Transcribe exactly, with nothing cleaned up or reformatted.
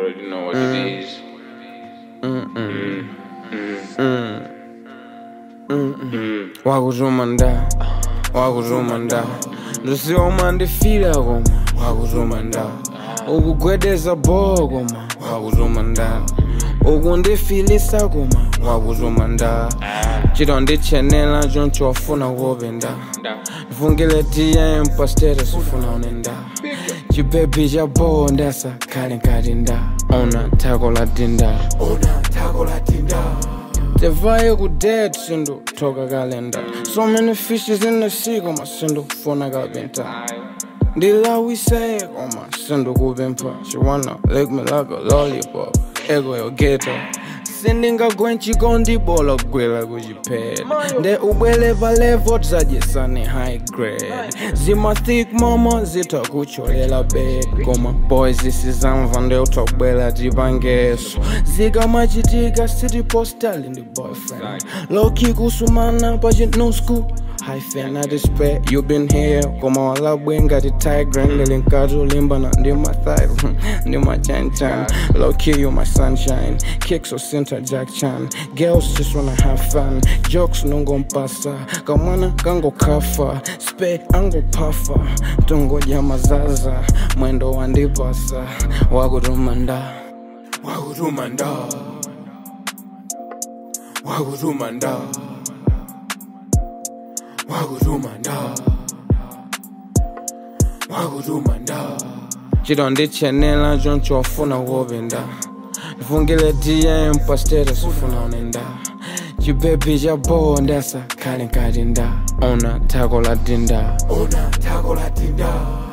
already know what mm. it is. Mm-mm. Mm. Mm. Mm-mm. Wakuzumanda, wakuzumanda, ndosioma ndifila koma wakuzumanda, ukugwedeza bo koma wakuzumanda, ukundifilisa koma wakuzumanda, chito ndichenela choncho wafuna wopenda, mfungile tiya impastera sifuna unenda, chipepi cha bo ndesa kale nkadinda, ona tako la dinda, ona tako la dinda. Tevaye ku dead sindu toka kalenda. So many fishes in the sea koma sindu fona kabenta. Ndila we say koma sindu kubempa. She wanna lick me like a lollipop. Ego yo ghetto. Sendinga gwenchi gondi bola gwela kujiped. Nde ubele vale vot zajesane high grade. Zima thick mama zita kucholela bed. Koma boys this is amvande utobela jibangeso. Ziga machitika city postal in the boyfriend. Low key kusumana budget no school. High fan I despair, you been here. Koma wala bwenga the tiger. Nilinkaju limba na ndi my thigh. Ndi my chan chan. Low key you my sunshine. Kicks or center Jack Chan. Girls just wanna have fun. Jokes nungo mpasa. Kamwana kango kafa. Spe ango pafa. Tungo jamazaza. Mwendo wandipasa. Wagurumanda. Wagurumanda. Wagurumanda. Wagurumanda. Wagurumanda. Chito ndichenela choncho wafuna wopenda, mfungile tiya impastera sifuna unenda, chipepi cha bo ndesa kale nkadinda, ona tako la dinda, ona tako la dinda.